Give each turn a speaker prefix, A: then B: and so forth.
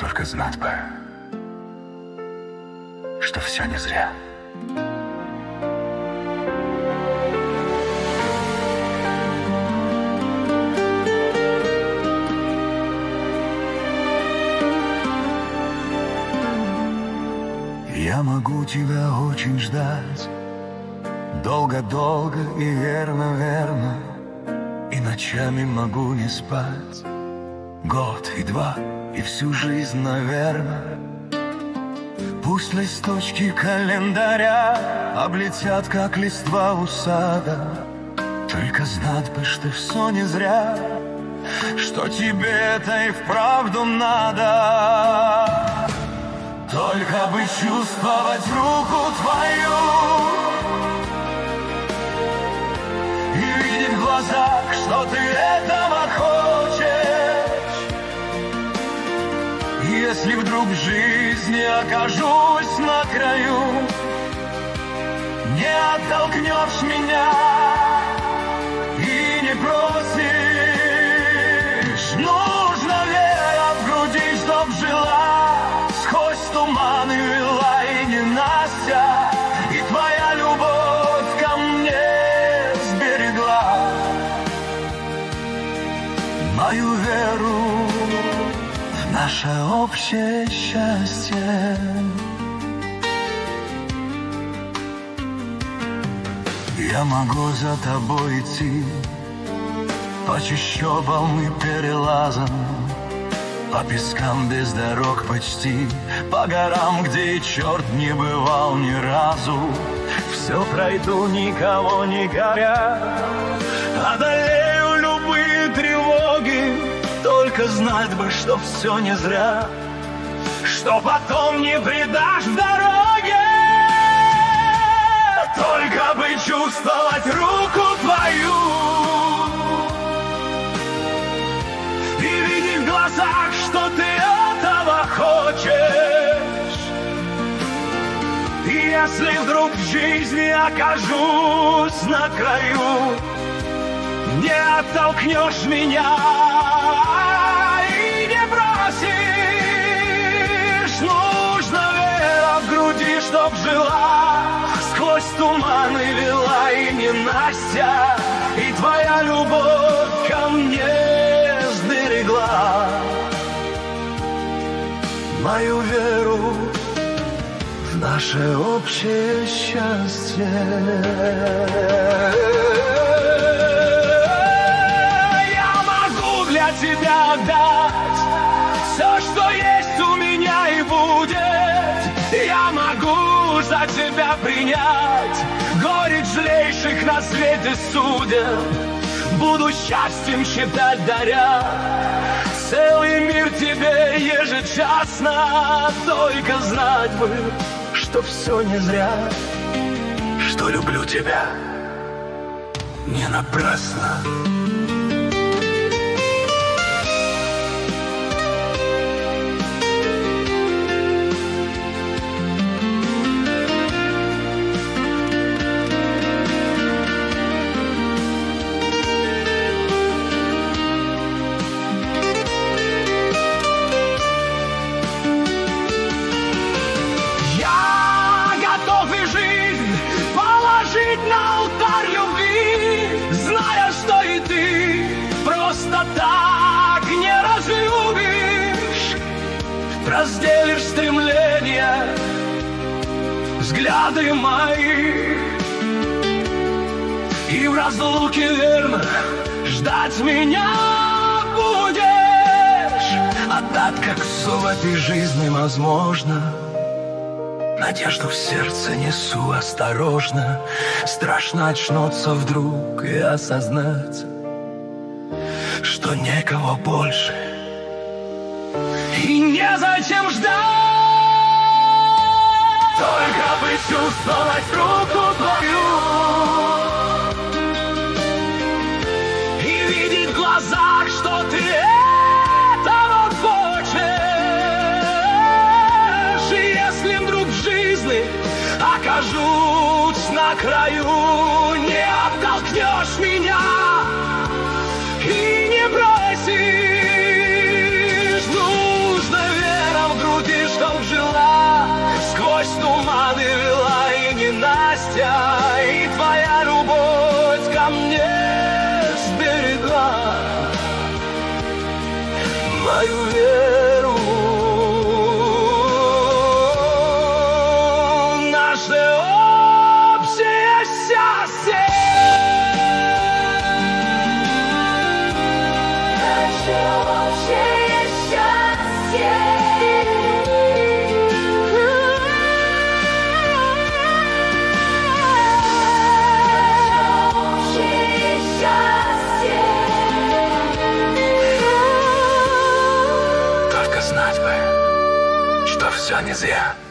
A: Только знать бы, что все не зря. Я могу тебя очень ждать, долго-долго и верно-верно, и ночами могу не спать, год и два, и всю жизнь, наверное. Пусть листочки календаря облетят, как листва у сада, только знать бы, что все не зря, что тебе это и вправду надо. Только бы чувствовать руку твою и видеть в глазах, что ты этого хочешь. Если вдруг в жизни окажусь на краю, не оттолкнешь меня и не бросишь. Нужно вера в груди, чтоб жила, сквозь туманы вела и ненастья, и твоя любовь ко мне сберегла мою веру в наше общее счастье. Я могу за тобой идти по чащобам и перелазам, по пескам без дорог почти, по горам, где и черт не бывал ни разу. Все пройду, никого не горя, одолею любые тревоги, только знать бы, что все не зря, что потом не предашь в дороге. Только бы чувствовать руку твою и видеть в глазах, что ты этого хочешь. И если вдруг в жизни окажусь на краю, не оттолкнешь меня и не бросишь. Нужна вера в груди, чтоб жила, сквозь туманы вела и ненастья, и твоя любовь ко мне сберегла мою веру в наше общее счастье. Я могу для тебя отдать все, что есть у меня и будет. Я могу за тебя принять горечь злейших на свете судеб. Буду счастьем считать, даря целый мир тебе ежечасно. Только знать бы, что все не зря, что люблю тебя не напрасно. На алтарь любви, зная, что и ты просто так не разлюбишь, разделишь стремления, взгляды мои, и в разлуке верно ждать меня будешь. А так как все в этой жизни возможно, надежду в сердце несу осторожно. Страшно очнуться вдруг и осознать, что некого больше и незачем ждать. Только бы чувствовать руку твою и видеть в глазах, что ты этого хочешь. И если вдруг в жизни окажусь на краю, не оттолкнешь меня и не бросишь. Нужна вера твою веру, наше общее счастье.
B: Наше общее счастье.
A: Только знать бы, что все не зря.